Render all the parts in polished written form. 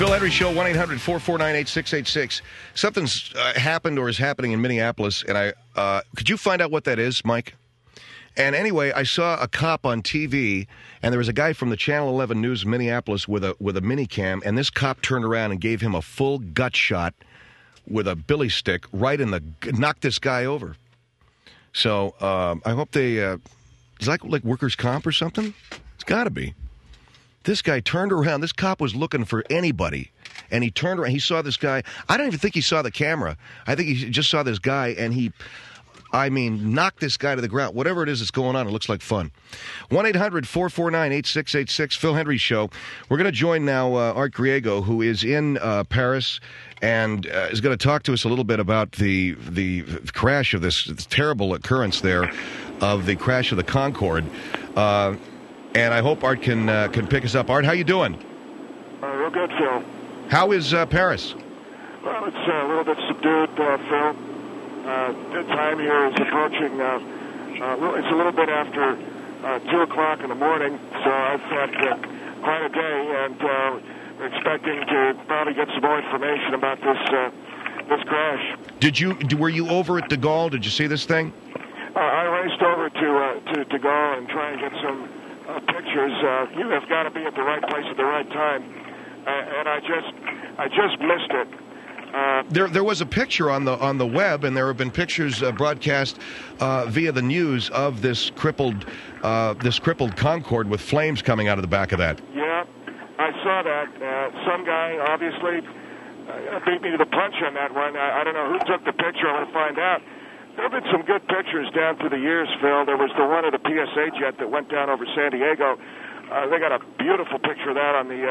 Phil Henry Show, 1-800-449-8686. Something's happened or is happening in Minneapolis, and could you find out what that is, Mike? And anyway, I saw a cop on TV, and there was a guy from the Channel 11 News Minneapolis with a mini cam, and this cop turned around and gave him a full gut shot with a billy stick right in the knocked this guy over. So I hope they is that like workers' comp or something? It's got to be. This guy turned around. This cop was looking for anybody, and he turned around. He saw this guy. I don't even think he saw the camera. I think he just saw this guy, and knocked this guy to the ground. Whatever it is that's going on, it looks like fun. 1-800-449-8686, Phil Henry Show. We're going to join now Art Griego, who is in Paris, and is going to talk to us a little bit about the crash of this terrible occurrence there, of the crash of the Concorde. And I hope Art can pick us up. Art, how you doing? Real good, Phil. How is Paris? Well, it's a little bit subdued, Phil. The time here is approaching. It's a little bit after 2 o'clock in the morning, so I've had quite a day, and we're expecting to probably get some more information about this crash. Were you over at De Gaulle? Did you see this thing? I raced over to De Gaulle and try and get some pictures. You have got to be at the right place at the right time, and I just missed it. There was a picture on the web, and there have been pictures broadcast via the news of this crippled Concorde with flames coming out of the back of that. Yeah, I saw that. Some guy obviously beat me to the punch on that one. I don't know who took the picture. I'm going to find out. There have been some good pictures down through the years, Phil. There was the one of the PSA jet that went down over San Diego. They got a beautiful picture of that on the...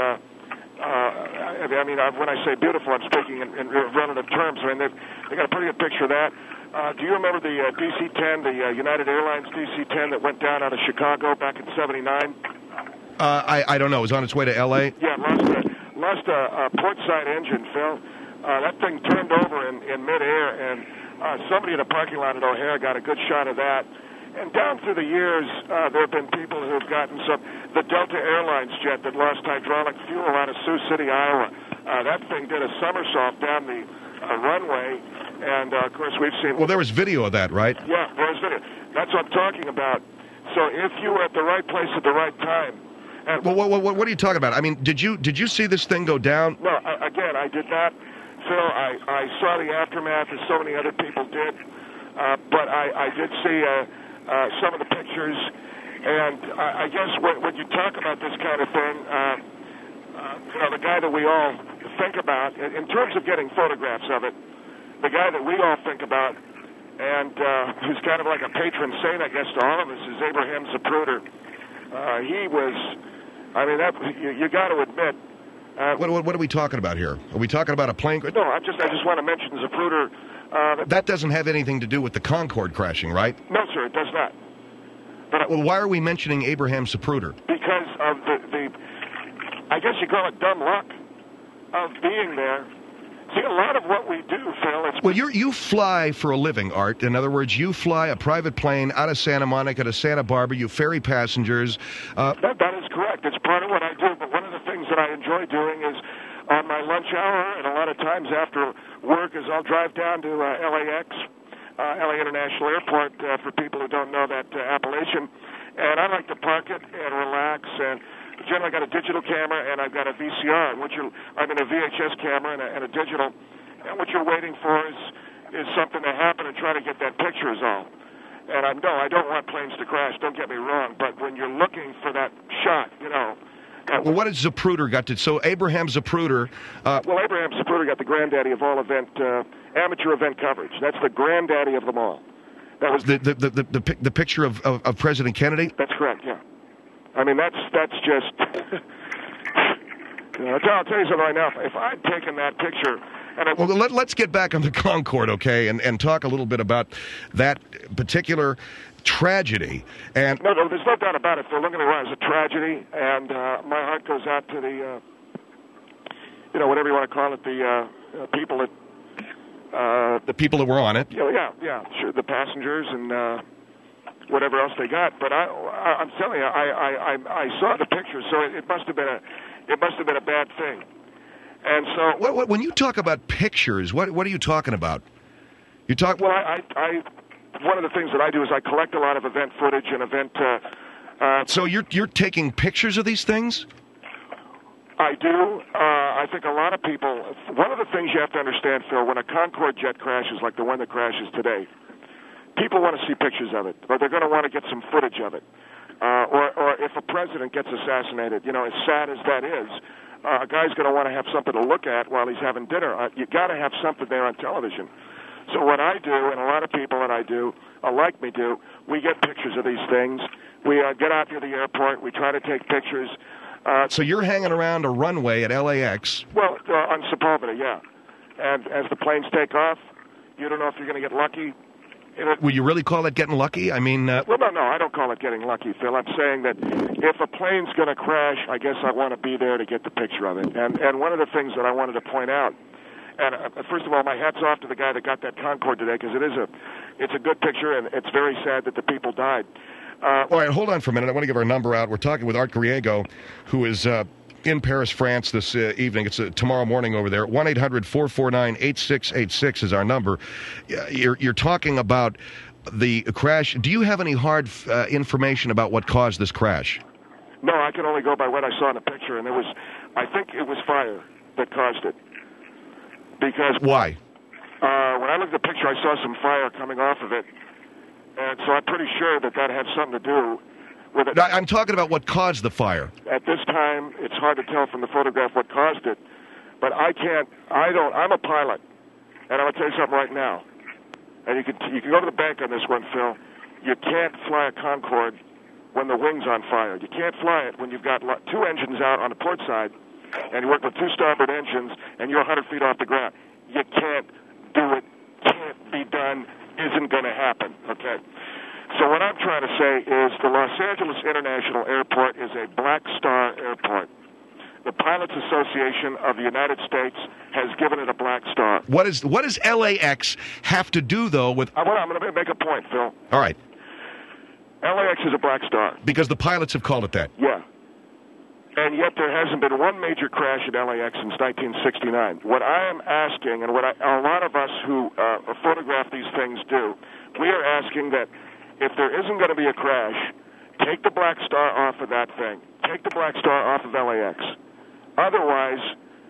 when I say beautiful, I'm speaking in relative terms. I mean, they got a pretty good picture of that. Do you remember the DC-10, the United Airlines DC-10 that went down out of Chicago back in '79? I don't know. It was on its way to L.A.? Yeah, lost a portside engine, Phil. That thing turned over in midair, and somebody in a parking lot at O'Hare got a good shot of that. And down through the years, there have been people who have gotten the Delta Airlines jet that lost hydraulic fuel out of Sioux City, Iowa. That thing did a somersault down the runway, and, of course, we've seen... Well, there was video of that, right? Yeah, there was video. That's what I'm talking about. So if you were at the right place at the right time... And well, what are you talking about? I mean, did you see this thing go down? No, again, I did not. Phil, I saw the aftermath, as so many other people did, but I did see... some of the pictures, and I guess when you talk about this kind of thing, the guy that we all think about, in terms of getting photographs of it, the guy that we all think about, and who's kind of like a patron saint, I guess, to all of us, is Abraham Zapruder. He was, you got to admit. What are we talking about here? Are we talking about a plane? No, I just want to mention Zapruder. That doesn't have anything to do with the Concorde crashing, right? No, sir, it does not. But well, why are we mentioning Abraham Zapruder? Because of the I guess you call it dumb luck of being there. See, a lot of what we do, Phil... Well, you fly for a living, Art. In other words, you fly a private plane out of Santa Monica to Santa Barbara. You ferry passengers. That is correct. It's part of what I do. But one of the things that I enjoy doing is on my lunch hour, and a lot of times after work, is I'll drive down to LAX, LA International Airport, for people who don't know that appellation. And I like to park it and relax. And generally, I got a digital camera and I've got a VCR, a VHS camera and a digital. And what you're waiting for is something to happen and try to get that picture is all. And I don't want planes to crash. Don't get me wrong. But when you're looking for that shot, well, what has Zapruder got to... So Abraham Zapruder... Abraham Zapruder got the granddaddy of all amateur event coverage. That's the granddaddy of them all. That was the picture of President Kennedy? That's correct, yeah. I mean, that's just... I'll tell you something right now. If I'd taken that picture... let's get back on the Concorde, okay, and talk a little bit about that particular... tragedy. And no, there's no doubt about it. Phil, don't get me wrong, it's a tragedy, and my heart goes out to the, whatever you want to call it, the people that... the people that were on it? Yeah, sure, the passengers and whatever else they got. But I'm telling you, I saw the picture, so it must have been a bad thing. And so, when you talk about pictures, what are you talking about? You talk. Well, I one of the things that I do is I collect a lot of event footage and event. So you're taking pictures of these things? I do. I think a lot of people. One of the things you have to understand, Phil, when a Concorde jet crashes like the one that crashes today, people want to see pictures of it, or they're going to want to get some footage of it. Or if a president gets assassinated, as sad as that is, a guy's going to want to have something to look at while he's having dinner. You got to have something there on television. So what I do, and a lot of people that I do, like me do, we get pictures of these things. We get out to the airport. We try to take pictures. So you're hanging around a runway at LAX? Well, on Sepulveda, yeah. And as the planes take off, you don't know if you're going to get lucky. Will you really call that getting lucky? I mean... Well, no, I don't call it getting lucky, Phil. I'm saying that if a plane's going to crash, I guess I want to be there to get the picture of it. And one of the things that I wanted to point out, and first of all, my hat's off to the guy that got that Concorde today, because it's a good picture, and it's very sad that the people died. All right, hold on for a minute. I want to give our number out. We're talking with Art Griego, who is in Paris, France this evening. It's tomorrow morning over there. 1-800-449-8686 is our number. You're talking about the crash. Do you have any hard information about what caused this crash? No, I can only go by what I saw in the picture, and I think it was fire that caused it. Because why? When I looked at the picture, I saw some fire coming off of it. And so I'm pretty sure that had something to do with it. I'm talking about what caused the fire. At this time, it's hard to tell from the photograph what caused it. But I'm a pilot. And I'm going to tell you something right now. And you can go to the bank on this one, Phil. You can't fly a Concorde when the wing's on fire. You can't fly it when you've got two engines out on the port side, and you work with two starboard engines, and you're 100 feet off the ground. You can't do it. Can't be done. Isn't going to happen, okay? So what I'm trying to say is the Los Angeles International Airport is a Black Star airport. The Pilots Association of the United States has given it a Black Star. What does LAX have to do, though, with... I'm going to make a point, Phil. All right. LAX is a Black Star. Because the pilots have called it that. Yeah. And yet there hasn't been one major crash at LAX since 1969. What I am asking, and what a lot of us who photograph these things do, we are asking that if there isn't going to be a crash, take the Black Star off of that thing. Take the Black Star off of LAX. Otherwise,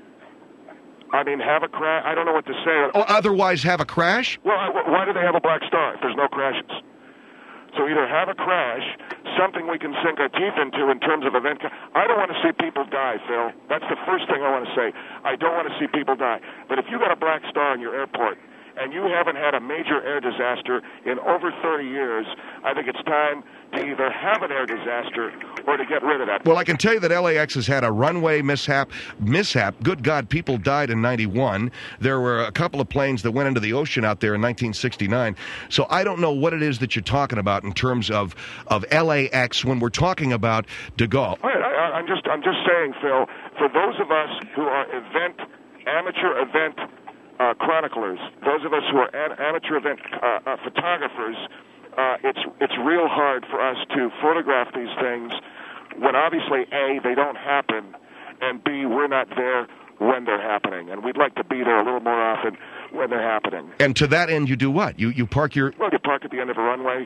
have a crash. I don't know what to say. Oh, otherwise have a crash? Well, why do they have a Black Star if there's no crashes? So either have a crash, something we can sink our teeth into in terms of event. I don't want to see people die, Phil. That's the first thing I want to say. I don't want to see people die. But if you got a Black Star in your airport and you haven't had a major air disaster in over 30 years, I think it's time to either have an air disaster or to get rid of that. Well, I can tell you that LAX has had a runway mishap. Good God, people died in 91. There were a couple of planes that went into the ocean out there in 1969. So I don't know what it is that you're talking about in terms of LAX when we're talking about de Gaulle. I'm just saying, Phil, for those of us who are amateur event chroniclers, those of us who are amateur event photographers, it's real hard for us to photograph these things when obviously, A, they don't happen, and B, we're not there when they're happening. And we'd like to be there a little more often when they're happening. And to that end, you do what? You park your... Well, you park at the end of a runway.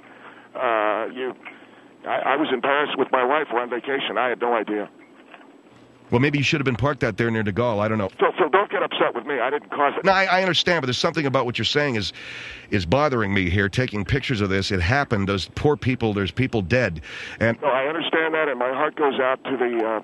I was in Paris with my wife. We're on vacation. I had no idea. Well, maybe you should have been parked out there near de Gaulle. I don't know. So don't get upset with me. I didn't cause it. No, I understand, but there's something about what you're saying is bothering me here, taking pictures of this. It happened. Those poor people, there's people dead. And no, I understand that, and my heart goes out to the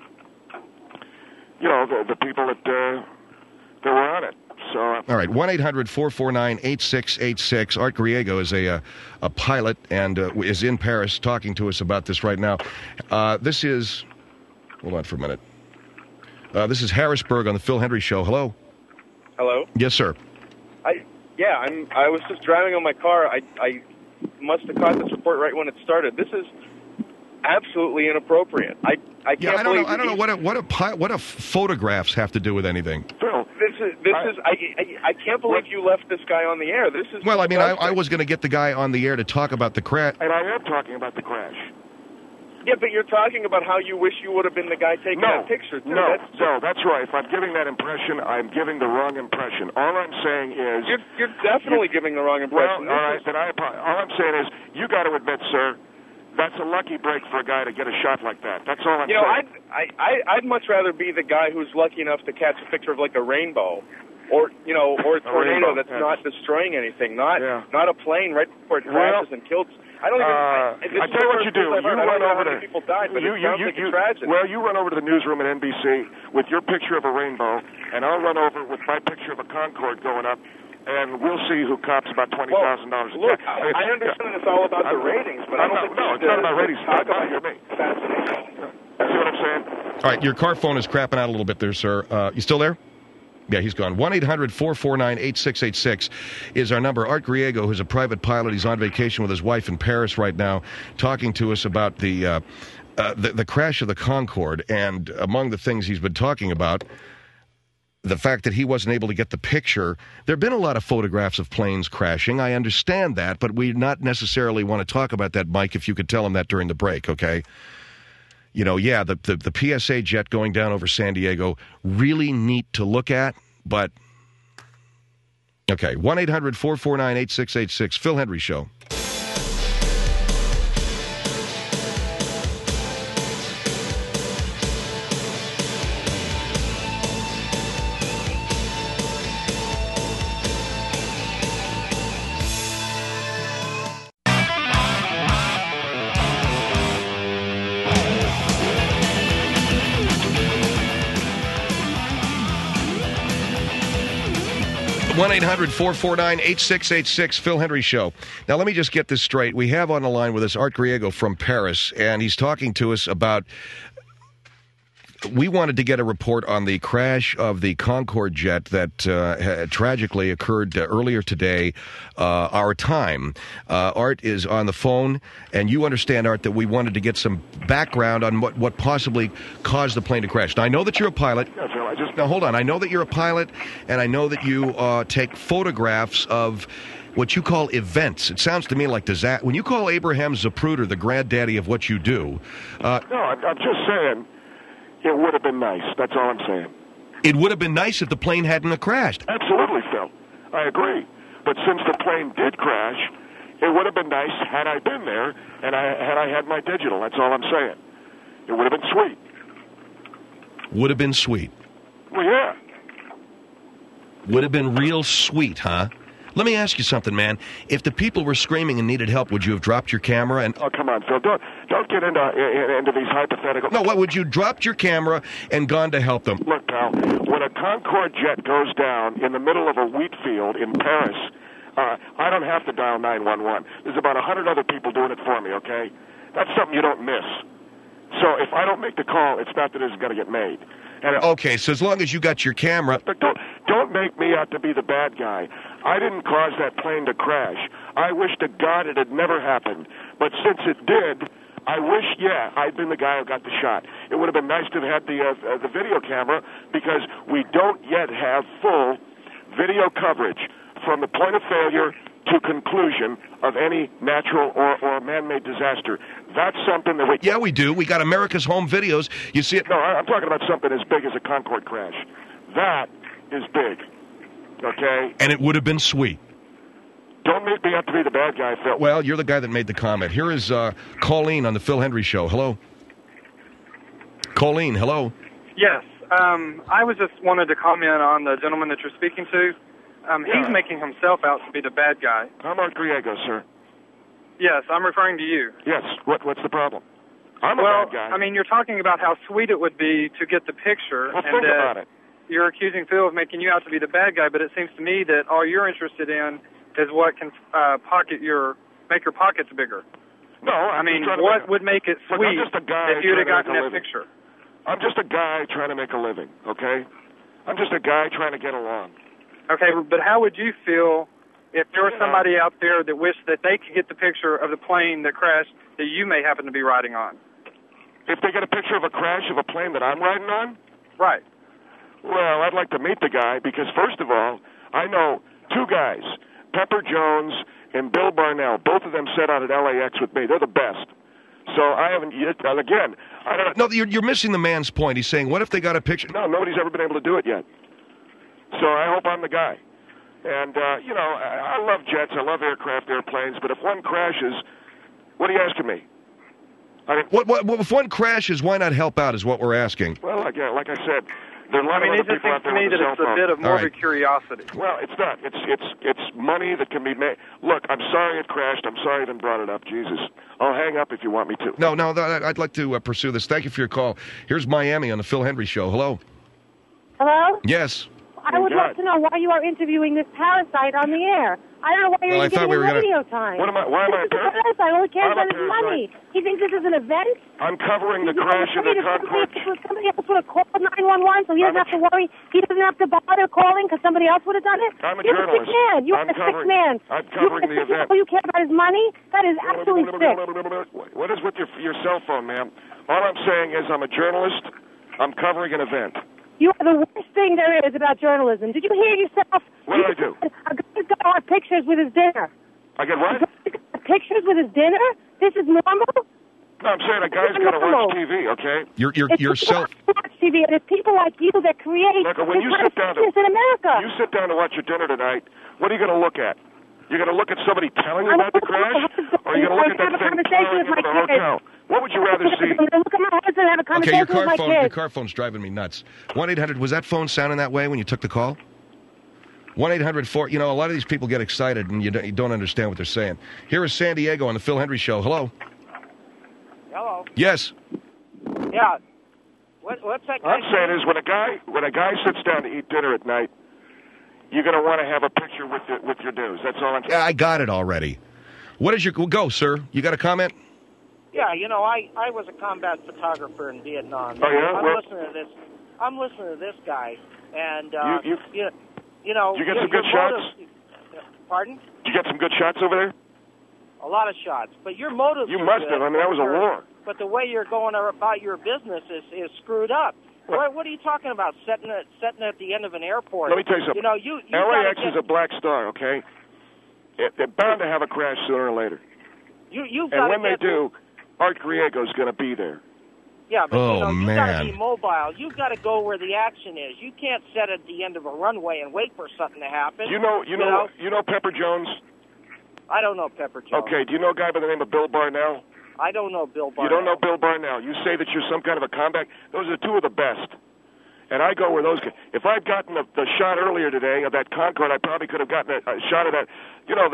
people that were on it. So, all right, 1-800-449-8686. Art Griego is a pilot and is in Paris talking to us about this right now. This is... Hold on for a minute. This is Harrisburg on the Phil Hendry Show. Hello. Hello. Yes, sir. I was just driving on my car. I must have caught this report right when it started. This is absolutely inappropriate. I can't believe. I don't know what photographs have to do with anything. Phil, I can't believe you left this guy on the air. This is. Well, I mean, I was going to get the guy on the air to talk about the crash. And I am talking about the crash. Yeah, but you're talking about how you wish you would have been the guy taking that picture, too. That's right. If I'm giving that impression, I'm giving the wrong impression. All I'm saying is... You're definitely giving the wrong impression. Well, all right, then all I'm saying is, you got to admit, sir, that's a lucky break for a guy to get a shot like that. That's all I'm saying. I'd much rather be the guy who's lucky enough to catch a picture of, like, a rainbow. Or or a tornado that's not destroying anything, not a plane right before it crashes and kills. I don't even. I tell you what you do. You run over to people died, but it sounds like a tragedy. Well, you run over to the newsroom at NBC with your picture of a rainbow, and I'll run over with my picture of a Concorde going up, and we'll see who cops about $20,000 a Look, I understand it's all about the ratings, but I don't think it's not about ratings. Talk about me. See what I'm saying? All right, your car phone is crapping out a little bit there, sir. You still there? Yeah, he's gone. 1-800-449-8686 is our number. Art Griego, who's a private pilot, he's on vacation with his wife in Paris right now, talking to us about the crash of the Concorde. And among the things he's been talking about, the fact that he wasn't able to get the picture. There have been a lot of photographs of planes crashing. I understand that, but we not necessarily want to talk about that, Mike, if you could tell him that during the break, okay? You know, yeah, the PSA jet going down over San Diego, really neat to look at, but... Okay, 1-800-449-8686, Phil Hendrie Show. One 1-800-449-8686, Phil Hendrie Show. Now, let me just get this straight. We have on the line with us Art Griego from Paris, and he's talking to us about... We wanted to get a report on the crash of the Concorde jet that tragically occurred earlier today, our time. Art is on the phone, and you understand, Art, that we wanted to get some background on what possibly caused the plane to crash. Now, I know that you're a pilot. Yeah, Phil, Now, hold on. I know that you're a pilot, and I know that you take photographs of what you call events. It sounds to me like disaster. When you call Abraham Zapruder the granddaddy of what you do... No, I'm just saying... It would have been nice. That's all I'm saying. It would have been nice if the plane hadn't crashed. Absolutely, Phil. I agree. But since the plane did crash, it would have been nice had I been there and had I had my digital. That's all I'm saying. It would have been sweet. Would have been sweet. Well, yeah. Would have been real sweet, huh? Let me ask you something, man. If the people were screaming and needed help, would you have dropped your camera? And oh, come on, Phil. Don't get into these hypothetical... No, what, would you dropped your camera and gone to help them? Look, pal, when a Concorde jet goes down in the middle of a wheat field in Paris, I don't have to dial 911. There's about 100 other people doing it for me, okay? That's something you don't miss. So if I don't make the call, it's not that it's going to get made. And okay, so as long as you got your camera... But don't make me out to be the bad guy. I didn't cause that plane to crash. I wish to God it had never happened. But since it did, I wish, I'd been the guy who got the shot. It would have been nice to have had the video camera because we don't yet have full video coverage from the point of failure to conclusion of any natural or man-made disaster. That's something that we... Yeah, we do. We got America's Home Videos. You see it... No, I'm talking about something as big as a Concorde crash. That is big, okay? And it would have been sweet. Don't make me out to be the bad guy, Phil. Well, you're the guy that made the comment. Here is Colleen on the Phil Hendrie Show. Hello? Colleen, hello? Yes. I was just wanted to comment on the gentleman that you're speaking to. He's making himself out to be the bad guy. I'm Art Griego, sir. Yes, I'm referring to you. Yes. What's the problem? I'm a bad guy. I mean, you're talking about how sweet it would be to get the picture. Well, think about it. You're accusing Phil of making you out to be the bad guy, but it seems to me that all you're interested in is what can make your pockets bigger. No, I mean, what would make it sweet if you'd have gotten that picture? I'm just a guy trying to make a living, okay? I'm just a guy trying to get along. Okay, but how would you feel if there was somebody out there that wished that they could get the picture of the plane that crashed that you may happen to be riding on? If they get a picture of a crash of a plane that I'm riding on? Right. Well, I'd like to meet the guy because, first of all, I know two guys, Pepper Jones and Bill Barnell. Both of them set out at LAX with me. They're the best. So I haven't yet. And again, I don't. No, you're missing the man's point. He's saying, what if they got a picture? No, nobody's ever been able to do it yet. So I hope I'm the guy. And you know, I love jets. I love airplanes. But if one crashes, what are you asking me? I mean, what if one crashes? Why not help out? Is what we're asking. Well, again, like I said. There are a lot of other people out there with a cell phone. It just seems to me that it's a bit of morbid curiosity. Well, it's not. It's money that can be made. Look, I'm sorry it crashed. I'm sorry I even brought it up. Jesus. I'll hang up if you want me to. No, I'd like to pursue this. Thank you for your call. Here's Miami on the Phil Hendry Show. Hello? Hello? Yes. I would love to know why you are interviewing this parasite on the air. I don't know why you're giving him radio time. Why am I a parasite? All he cares about is money. He thinks this is an event. I'm covering the crash of the Concorde. Somebody else would have called 911, so he doesn't have to worry. He doesn't have to bother calling because somebody else would have done it. I'm a journalist. You're a sick man. I'm covering the event. All you care about is money? That is absolutely sick. What is with your cell phone, ma'am? All I'm saying is I'm a journalist. I'm covering an event. You are the worst thing there is about journalism. Did you hear yourself? What did I do? A guy's got pictures with his dinner. I get what? Pictures with his dinner? This is normal? No, I'm saying a guy's got to watch TV, okay? Yourself. Watch TV, and it's people like you that create Look, when you sit down in America. You sit down to watch your dinner tonight, what are you going to look at? You're going to look at somebody telling you about the crash? Or are you going to look at that thing pouring into the hotel? What would you rather see? Look at my husband and have a conversation with my kids. Your car phone's driving me nuts. 1-800, was that phone sounding that way when you took the call? 1-800-4, you know, a lot of these people get excited and you don't understand what they're saying. Here is San Diego on the Phil Hendry Show. Hello? Hello? Yes. Yeah. What's that guy I'm saying is when a guy sits down to eat dinner at night, you're going to want to have a picture with your news. That's all I'm saying. Yeah, I got it already. What is your... Go, sir. You got a comment? Yeah, you know, I was a combat photographer in Vietnam. Oh, yeah? I'm listening to this guy, and, you Did know... you get some good shots? Pardon? Did you get some good shots over there? A lot of shots. But your motives You must have. I mean, that was a war. But the way you're going about your business is screwed up. What are you talking about, setting at the end of an airport? Let me tell you something. You know, LAX is a black star, okay? They're bound to have a crash sooner or later. And when they do, Art Griego's going to be there. Yeah, but you got to man. be mobile. You've got to go where the action is. You can't sit at the end of a runway and wait for something to happen. You know Pepper Jones? I don't know Pepper Jones. Okay, do you know a guy by the name of Bill Barnell? I don't know Bill Barnell. You don't know Bill Barnell. You say that you're some kind of a combat. Those are two of the best. And I go where those guys. If I'd gotten the shot earlier today of that Concorde, I probably could have gotten a shot of that. You know,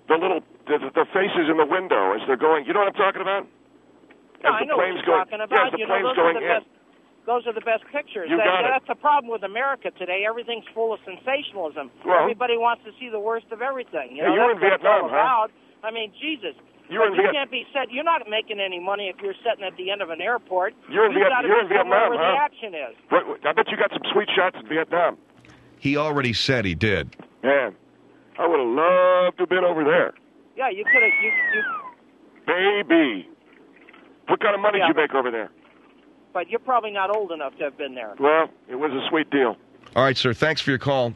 the faces in the window as they're going. You know what I'm talking about? No, I know what you're talking about. As the plane's going in. Those are the best pictures. That's the problem with America today. Everything's full of sensationalism. Well, everybody wants to see the worst of everything. You were in Vietnam, huh? I mean, Jesus. You can't be set. You're not making any money if you're sitting at the end of an airport. You're in Vietnam, where the action is. I bet you got some sweet shots in Vietnam. He already said he did. Man, I would have loved to have been over there. Yeah, you could have. Baby. What kind of money did you make over there? But you're probably not old enough to have been there. Well, it was a sweet deal. All right, sir. Thanks for your call.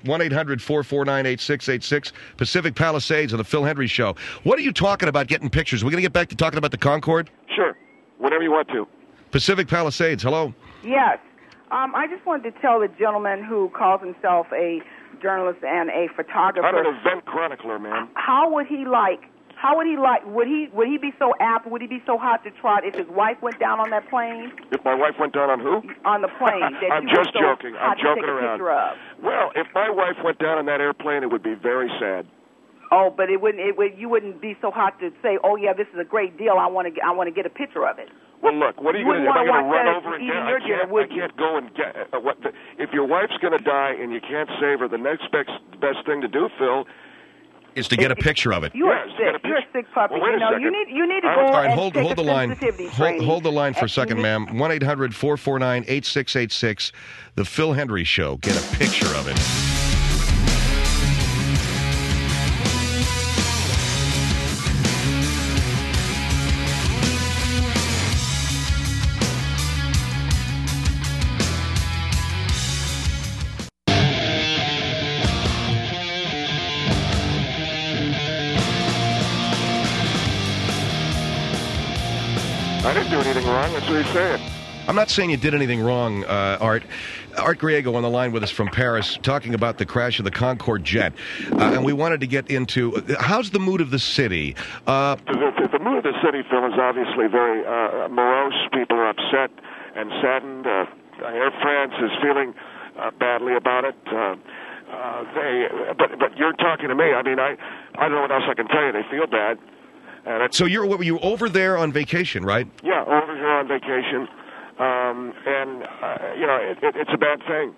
1-800-449-8686. Pacific Palisades on the Phil Hendry Show. What are you talking about getting pictures? We're going to get back to talking about the Concorde? Sure. Whenever you want to. Pacific Palisades. Hello. Yes. I just wanted to tell the gentleman who calls himself a journalist and a photographer. I'm an event chronicler, man. Would he be so apt, would he be so hot to trot if his wife went down on that plane? If my wife went down on who? On the plane. I'm just joking. I'm joking around. Of. Well, if my wife went down on that airplane, it would be very sad. Oh, but you wouldn't be so hot to say, "Oh yeah, this is a great deal. I want to get a picture of it." Well, look, what are you going to do? Am I going to run over and get? I can't go and get. If your wife's going to die and you can't save her, the next best thing to do, Phil, is to get a picture of it. You are sick. You're a sick puppy. Well, you need to go all right, and hold take the line. Hold the line for a second, ma'am. 1-800-449-8686. The Phil Hendry Show. Get a picture of it. I didn't do anything wrong. That's what he's saying. I'm not saying you did anything wrong, Art. Art Griego on the line with us from Paris, talking about the crash of the Concorde jet. And we wanted to get into, how's the mood of the city? The mood of the city, Phil, is obviously very morose. People are upset and saddened. Air France is feeling badly about it. But you're talking to me. I mean, I don't know what else I can tell you. They feel bad. So were you over there on vacation, right? Yeah, over here on vacation. It's a bad thing.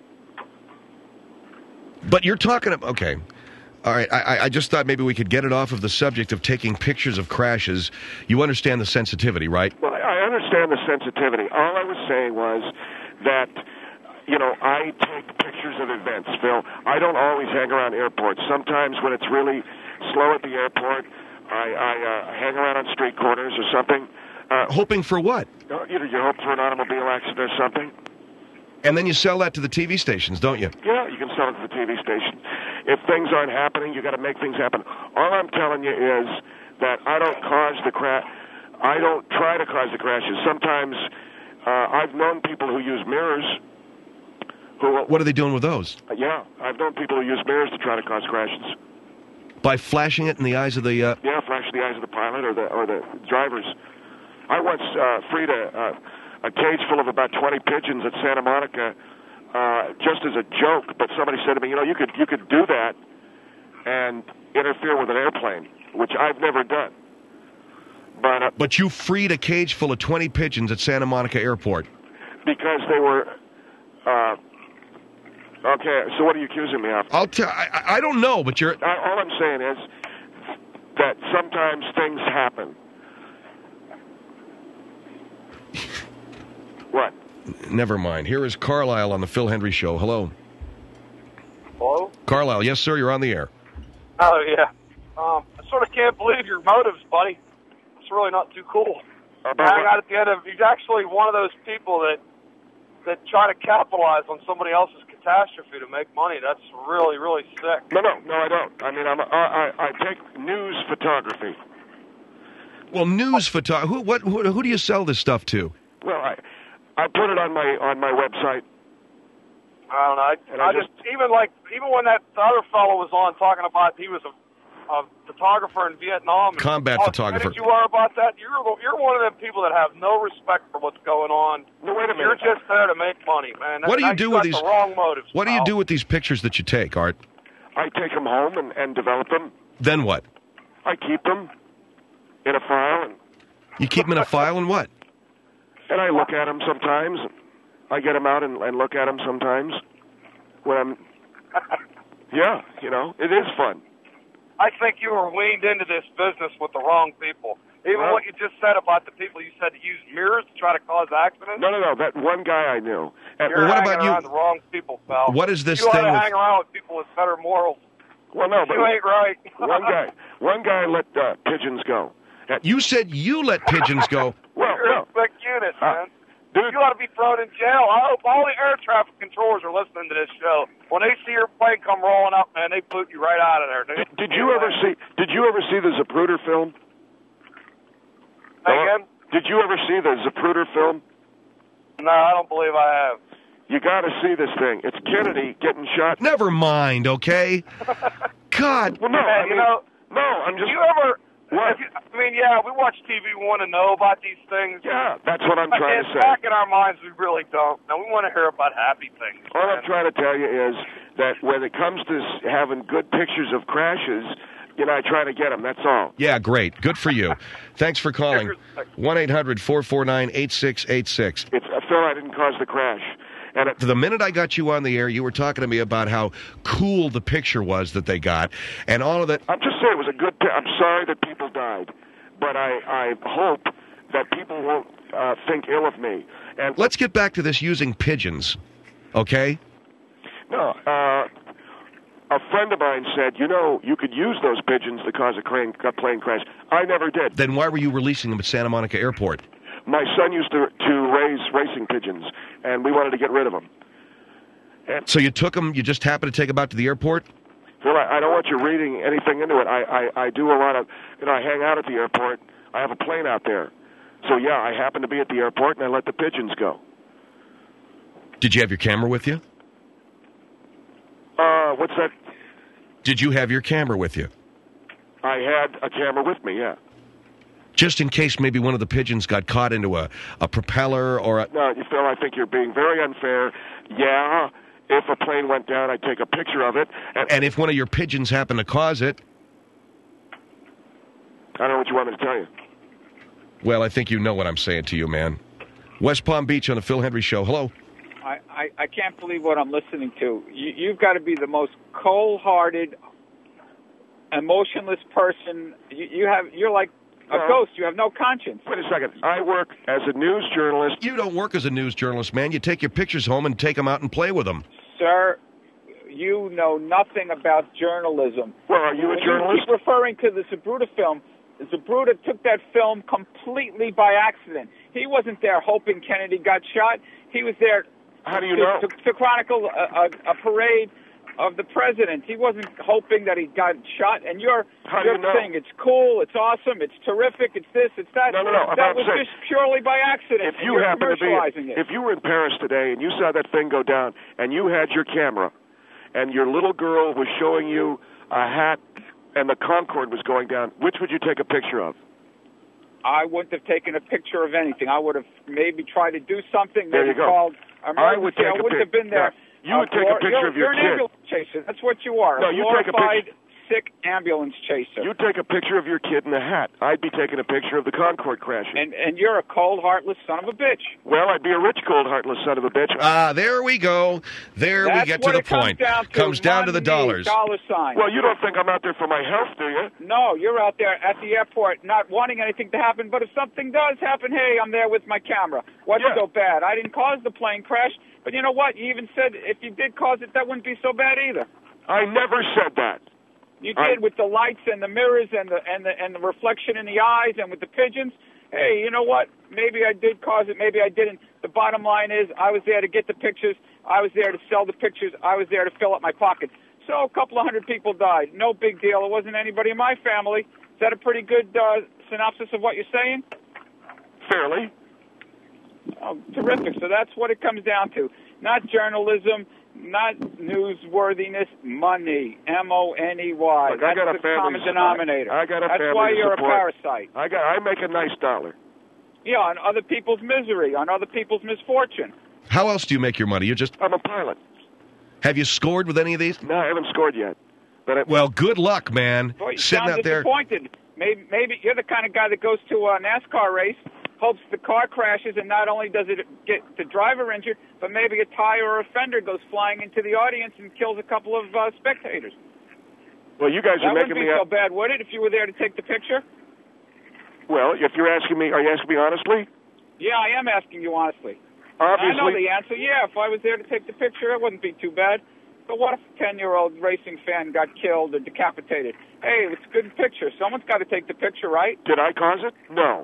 But you're talking about, okay. All right, I just thought maybe we could get it off of the subject of taking pictures of crashes. You understand the sensitivity, right? Well, I understand the sensitivity. All I was saying was that, I take pictures of events, Phil. I don't always hang around airports. Sometimes when it's really slow at the airport, I hang around on street corners or something. Hoping for what? You hope for an automobile accident or something. And then you sell that to the TV stations, don't you? Yeah, you can sell it to the TV station. If things aren't happening, you got to make things happen. All I'm telling you is that I don't cause the crash. I don't try to cause the crashes. Sometimes I've known people who use mirrors. What are they doing with those? Yeah, I've known people who use mirrors to try to cause crashes. By flashing it in the eyes of the... Yeah, flashing the eyes of the pilot or the drivers. I once freed a cage full of about 20 pigeons at Santa Monica just as a joke, but somebody said to me, you could do that and interfere with an airplane, which I've never done. But you freed a cage full of 20 pigeons at Santa Monica Airport. Because they were... okay, so what are you accusing me of? I don't know, but you're... All I'm saying is that sometimes things happen. What? Never mind. Here is Carlisle on the Phil Hendry Show. Hello. Hello? Carlisle, yes, sir, you're on the air. Oh, yeah. I sort of can't believe your motives, buddy. It's really not too cool. Hang out at the end of... He's actually one of those people that try to capitalize on somebody else's catastrophe to make money. That's really, really sick. No, I don't. I mean, I take news photography. Well, news photography. Who do you sell this stuff to? Well, I put it on my website. I don't know. I just even when that other fellow was on talking about he was a photographer in Vietnam. Combat photographer. You are about that. You're one of them people that have no respect for what's going on. No, wait a minute. You're just there to make money, man. What do you do with these? The wrong motives. What do you do with these pictures that you take, Art? I take them home and develop them. Then what? I keep them in a file. You keep them in a file and what? And I look at them sometimes. I get them out and look at them sometimes. When I'm, yeah, it is fun. I think you were weaned into this business with the wrong people. Even what you just said about the people you said to use mirrors to try to cause accidents. No. That one guy I knew. You're what hanging about you? Around the wrong people, pal. What is this you thing? You hang around with people with better morals. Well, no, but you ain't right. one guy let pigeons go. You said you let pigeons go. Well, you're a sick unit, man. Dude, you ought to be thrown in jail. I hope all the air traffic controllers are listening to this show. When they see your plane come rolling up, man, they boot you right out of there. Did you ever see the Zapruder film? Again? Did you ever see the Zapruder film? No, I don't believe I have. You got to see this thing. It's Kennedy getting shot. Never mind, okay? God. Well, no, no, I'm just. Did you ever? What? Yeah, we watch TV. We want to know about these things. Yeah, that's what I'm trying to say. Back in our minds, we really don't. Now, we want to hear about happy things. All I'm trying to tell you is that when it comes to having good pictures of crashes, I try to get them. That's all. Yeah, great. Good for you. Thanks for calling. 1-800-449-8686. Phil, I didn't cause the crash. And the minute I got you on the air, you were talking to me about how cool the picture was that they got, and all of that. I'm just saying it was a good. I'm sorry that people died, but I hope that people won't think ill of me. And let's get back to this using pigeons, okay? No, a friend of mine said, you could use those pigeons to cause a plane crash. I never did. Then why were you releasing them at Santa Monica Airport? My son used to raise racing pigeons, and we wanted to get rid of them. So you took them, you just happened to take them out to the airport? Phil, I don't want you reading anything into it. I do a lot of, I hang out at the airport. I have a plane out there. So, yeah, I happened to be at the airport, and I let the pigeons go. Did you have your camera with you? What's that? Did you have your camera with you? I had a camera with me, yeah. Just in case maybe one of the pigeons got caught into a propeller or a... No, Phil, I think you're being very unfair. Yeah, if a plane went down, I'd take a picture of it. And if one of your pigeons happened to cause it... I don't know what you want me to tell you. Well, I think you know what I'm saying to you, man. West Palm Beach on the Phil Hendry Show. Hello. I can't believe what I'm listening to. You've got to be the most cold-hearted, emotionless person. You're like a ghost. You have no conscience. Wait a second. I work as a news journalist. You don't work as a news journalist, man. You take your pictures home and take them out and play with them. Sir, you know nothing about journalism. Well, are you a journalist? You keep referring to the Zapruder film. Zapruder took that film completely by accident. He wasn't there hoping Kennedy got shot. He was there How do you know? to chronicle a parade of the president. He wasn't hoping that he got shot. And you're saying it's cool, it's awesome, it's terrific, it's this, it's that. No. That was just purely by accident. If you happen to be, if you were in Paris today and you saw that thing go down and you had your camera and your little girl was showing you a hat and the Concorde was going down, which would you take a picture of? I wouldn't have taken a picture of anything. I would have maybe tried to do something. There you go. Called I would take I wouldn't have been there. Yeah. You would take a picture of your kid. You're an ambulance chaser. That's what you are. No, you take a picture. Sick ambulance chaser. You take a picture of your kid in a hat. I'd be taking a picture of the Concorde crashing. And you're a cold, heartless son of a bitch. Well, I'd be a rich, cold, heartless son of a bitch. There we go. We get to the point. Comes down to the dollars. Dollar sign. Well, you don't think I'm out there for my health, do you? No, you're out there at the airport not wanting anything to happen, but if something does happen, hey, I'm there with my camera. What's so bad? I didn't cause the plane crash, but you know what? You even said if you did cause it, that wouldn't be so bad either. I never said that. You did with the lights and the mirrors and the reflection in the eyes and with the pigeons. Hey, you know what? Maybe I did cause it. Maybe I didn't. The bottom line is I was there to get the pictures. I was there to sell the pictures. I was there to fill up my pockets. So a couple of hundred people died. No big deal. It wasn't anybody in my family. Is that a pretty good synopsis of what you're saying? Fairly. Oh, terrific. So that's what it comes down to. Not journalism. Not newsworthiness, money, M-O-N-E-Y. Look, that's the common denominator. I got a That's family why you're support. a parasite. I make a nice dollar. Yeah, on other people's misery, on other people's misfortune. How else do you make your money? I'm a pilot. Have you scored with any of these? No, I haven't scored yet. But well, good luck, man. Boy, you sitting sound out there. Disappointed. Maybe you're the kind of guy that goes to a NASCAR race, hopes the car crashes, and not only does it get the driver injured, but maybe a tire or a fender goes flying into the audience and kills a couple of spectators. Well, you guys are making me... That wouldn't be so bad, would it, if you were there to take the picture? Well, if you're asking me, are you asking me honestly? Yeah, I am asking you honestly. Obviously. I know the answer. Yeah, if I was there to take the picture, it wouldn't be too bad. But what if a 10-year-old racing fan got killed or decapitated? Hey, it's a good picture. Someone's got to take the picture, right? Did I cause it? No.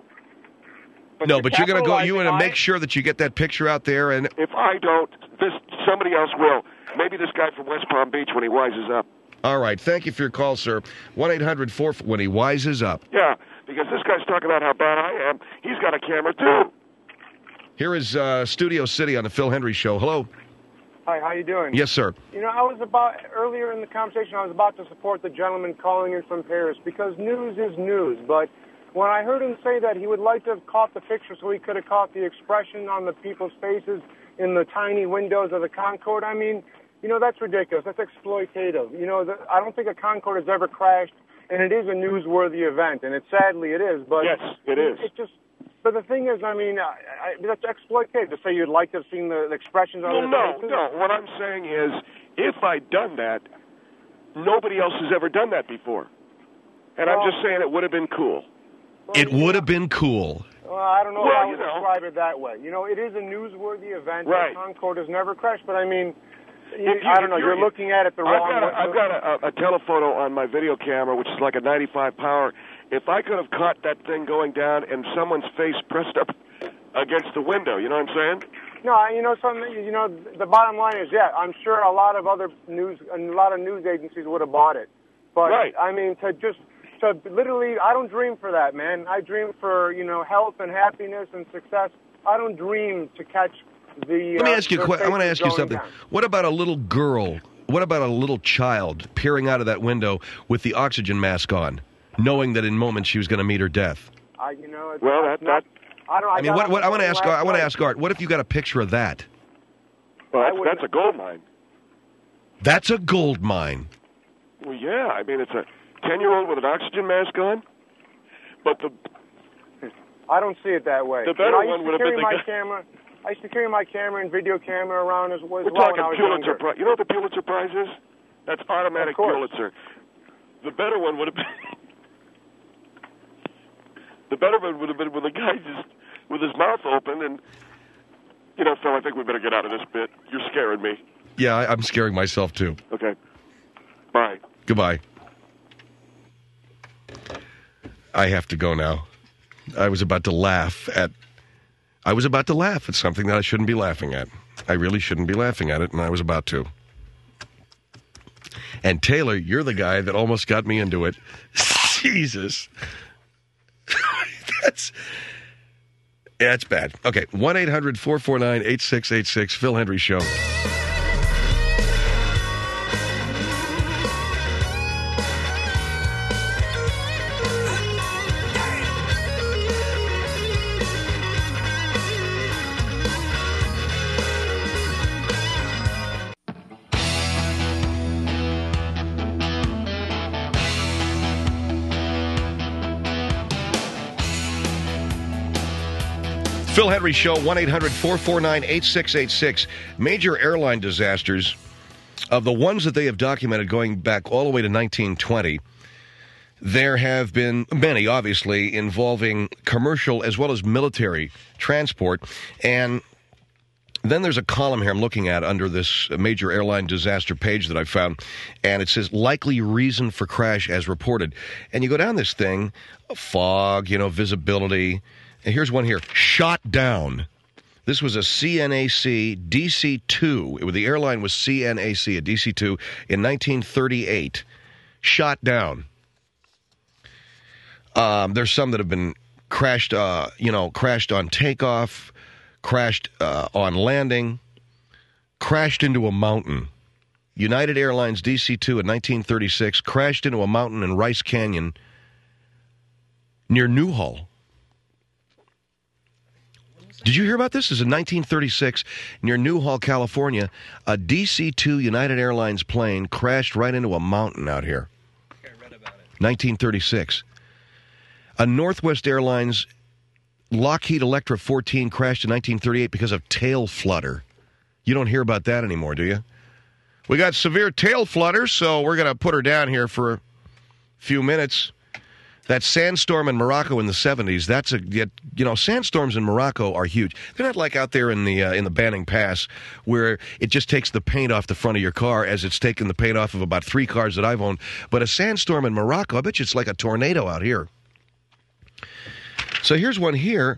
But you're going to go. You want to make sure that you get that picture out there. And if I don't, somebody else will. Maybe this guy from West Palm Beach when he wises up. All right. Thank you for your call, sir. 1-800-4 when he wises up. Yeah, because this guy's talking about how bad I am. He's got a camera too. Here is Studio City on the Phil Hendry Show. Hello. Hi, how you doing? Yes, sir. You know, earlier in the conversation, I was about to support the gentleman calling in from Paris because news is news. But when I heard him say that he would like to have caught the picture so he could have caught the expression on the people's faces in the tiny windows of the Concorde, I mean, you know, that's ridiculous. That's exploitative. You know, I don't think a Concorde has ever crashed, and it is a newsworthy event, and sadly it is. But yes, it is. It's just... But the thing is, I mean, that's exploitative to say you'd like to have seen the expressions on their faces. No. What I'm saying is, if I'd done that, nobody else has ever done that before. And I'm just saying it would have been cool. Well, it would have been cool. Well, I don't know how I would describe it that way. You know, it is a newsworthy event. Right. The Concorde has never crashed, but I mean, I don't know. You're looking at it the wrong way. I've got a telephoto on my video camera, which is like a 95 power. If I could have caught that thing going down and someone's face pressed up against the window, you know what I'm saying? No, the bottom line is, yeah, I'm sure a lot of news agencies would have bought it. But right. I mean, to to literally, I don't dream for that, man. I dream for, health and happiness and success. I don't dream to catch the... Let me ask you a question. I want to ask you something. Down. What about a little girl? What about a little child peering out of that window with the oxygen mask on, knowing that in moments she was going to meet her death? I want to ask Art. What if you got a picture of that? Well, that's a gold mine. That's a gold mine. Well, yeah. I mean, it's a 10-year-old with an oxygen mask on. But I don't see it that way. The better one would have been the camera. I used to carry my camera and video camera around as well. We're talking Pulitzer Prize. You know what the Pulitzer Prize is? That's automatic Pulitzer. The better one would have been. The better one would have been with a guy just with his mouth open and, Phil, I think we better get out of this bit. You're scaring me. Yeah, I'm scaring myself too. Okay. Bye. Goodbye. I have to go now. I was about to laugh at something that I shouldn't be laughing at. I really shouldn't be laughing at it, and I was about to. And Taylor, you're the guy that almost got me into it. Jesus. That's bad. Okay, 1-800-449-8686, Phil Hendrie Show. Phil Hendrie Show, 1-800-449-8686. Major airline disasters, of the ones that they have documented going back all the way to 1920, there have been many, obviously, involving commercial as well as military transport. And then there's a column here I'm looking at under this major airline disaster page that I found, and it says, likely reason for crash as reported. And you go down this thing, fog, visibility. And here's one here, shot down. This was a CNAC DC-2. The airline was CNAC, a DC-2, in 1938. Shot down. There's some that have been crashed on takeoff, crashed on landing, crashed into a mountain. United Airlines DC-2 in 1936 crashed into a mountain in Rice Canyon near Newhall. Did you hear about this? This is in 1936 near Newhall, California. A DC-2 United Airlines plane crashed right into a mountain out here. I read about it. 1936. A Northwest Airlines Lockheed Electra 14 crashed in 1938 because of tail flutter. You don't hear about that anymore, do you? We got severe tail flutter, so we're going to put her down here for a few minutes. That sandstorm in Morocco in the 70s, sandstorms in Morocco are huge. They're not like out there in the Banning Pass where it just takes the paint off the front of your car as it's taken the paint off of about 3 cars that I've owned. But a sandstorm in Morocco, I bet you it's like a tornado out here. So here's one here.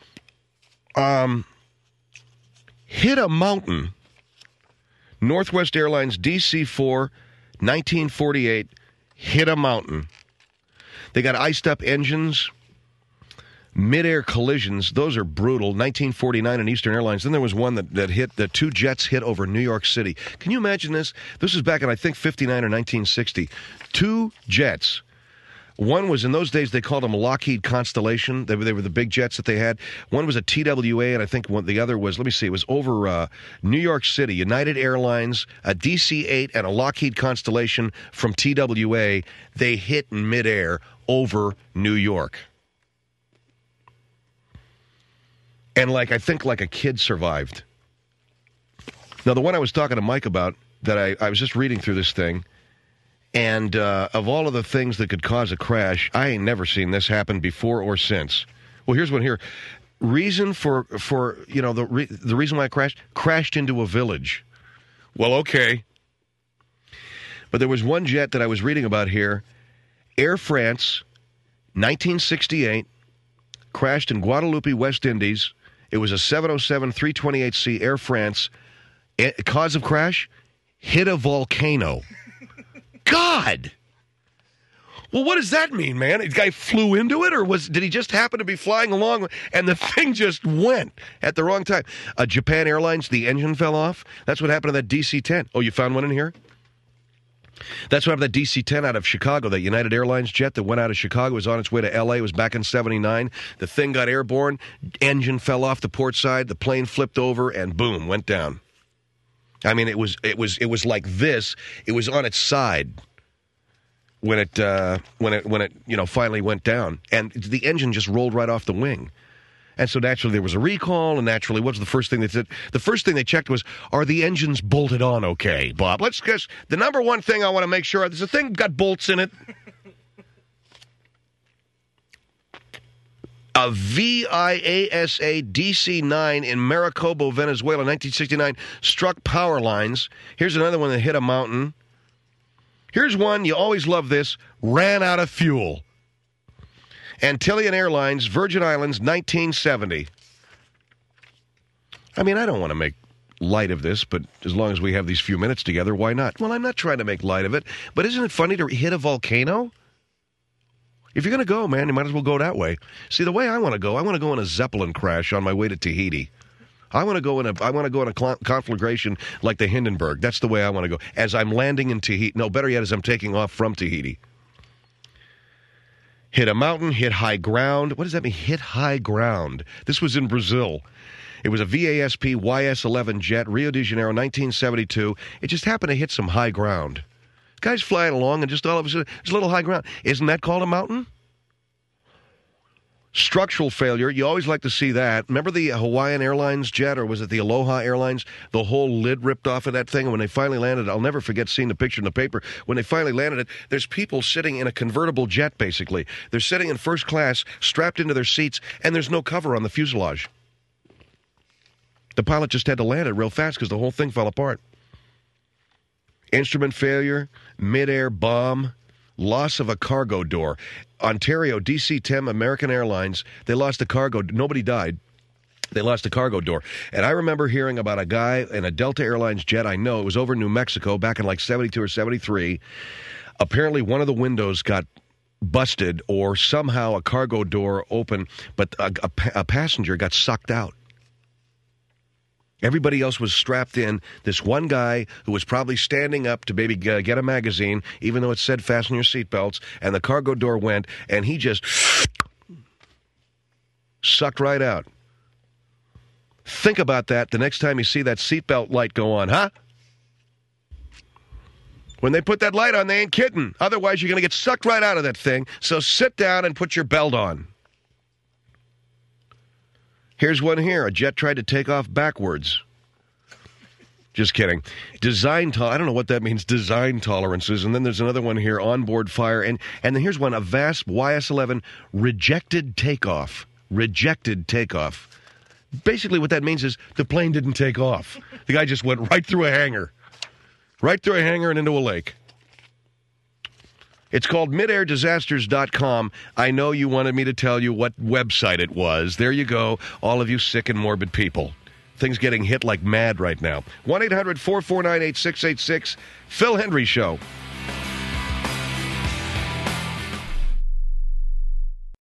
Hit a mountain. Northwest Airlines DC-4, 1948, hit a mountain. They got iced up engines, mid-air collisions. Those are brutal. 1949 in Eastern Airlines. Then there was one that hit, the 2 jets hit over New York City. Can you imagine this? This is back in, I think, 59 or 1960. 2 jets. One was, in those days, they called them Lockheed Constellation. They were the big jets that they had. One was a TWA, and I think the other was, it was over New York City. United Airlines, a DC-8, and a Lockheed Constellation from TWA. They hit in midair over New York. And I think a kid survived. Now, the one I was talking to Mike about, that I was just reading through this thing, and of all of the things that could cause a crash, I ain't never seen this happen before or since. Well, here's one here. Reason for the reason why it crashed into a village. Well, okay. But there was one jet that I was reading about here. Air France, 1968, crashed in Guadeloupe, West Indies. It was a 707-328C Air France. Cause of crash? Hit a volcano. God! Well, what does that mean, man? The guy flew into it, or did he just happen to be flying along and the thing just went at the wrong time? Japan Airlines, the engine fell off. That's what happened to that DC-10. Oh, you found one in here? That's what happened to that DC-10 out of Chicago, that United Airlines jet that went out of Chicago, was on its way to L.A., it was back in 79. The thing got airborne, engine fell off the port side, the plane flipped over, and boom, went down. I mean, it was like this. It was on its side when it finally went down, and the engine just rolled right off the wing. And so naturally there was a recall, and naturally what's the first thing they said? The first thing they checked was, are the engines bolted on okay, Bob? Let's guess. The number one thing I want to make sure, there's a thing got bolts in it. A VIASA DC-9 in Maracaibo, Venezuela, 1969, struck power lines. Here's another one that hit a mountain. Here's one, you always love this, ran out of fuel. Antillean Airlines, Virgin Islands, 1970. I mean, I don't want to make light of this, but as long as we have these few minutes together, why not? Well, I'm not trying to make light of it, but isn't it funny to hit a volcano? If you're going to go, man, you might as well go that way. See, the way I want to go in a Zeppelin crash on my way to Tahiti. I want to go in a conflagration like the Hindenburg. That's the way I want to go. As I'm landing in Tahiti. No, better yet, as I'm taking off from Tahiti. Hit a mountain, hit high ground. What does that mean, hit high ground? This was in Brazil. It was a VASP YS-11 jet, Rio de Janeiro, 1972. It just happened to hit some high ground. Guy's flying along, and just all of a sudden, there's a little high ground. Isn't that called a mountain? Structural failure, you always like to see that. Remember the Hawaiian Airlines jet, or was it the Aloha Airlines? The whole lid ripped off of that thing, and when they finally landed, I'll never forget seeing the picture in the paper. When they finally landed it, there's people sitting in a convertible jet, basically. They're sitting in first class, strapped into their seats, and there's no cover on the fuselage. The pilot just had to land it real fast because the whole thing fell apart. Instrument failure, mid-air bomb, loss of a cargo door. Ontario, DC-10, American Airlines, they lost a cargo. Nobody died. They lost a cargo door. And I remember hearing about a guy in a Delta Airlines jet. I know it was over in New Mexico back in like 72 or 73. Apparently one of the windows got busted, or somehow a cargo door opened, but a passenger got sucked out. Everybody else was strapped in. This one guy who was probably standing up to maybe get a magazine, even though it said fasten your seatbelts, and the cargo door went, and he just sucked right out. Think about that the next time you see that seatbelt light go on, huh? When they put that light on, they ain't kidding. Otherwise, you're going to get sucked right out of that thing. So sit down and put your belt on. Here's one here. A jet tried to take off backwards. Just kidding. I don't know what that means, design tolerances. And then there's another one here, onboard fire. And then here's one, a VASP YS-11 rejected takeoff. Rejected takeoff. Basically what that means is the plane didn't take off. The guy just went right through a hangar. Right through a hangar and into a lake. It's called midair.disasters.com. I know you wanted me to tell you what website it was. There you go, all of you sick and morbid people. Things getting hit like mad right now. 1-800-449-8686. Phil Hendry Show.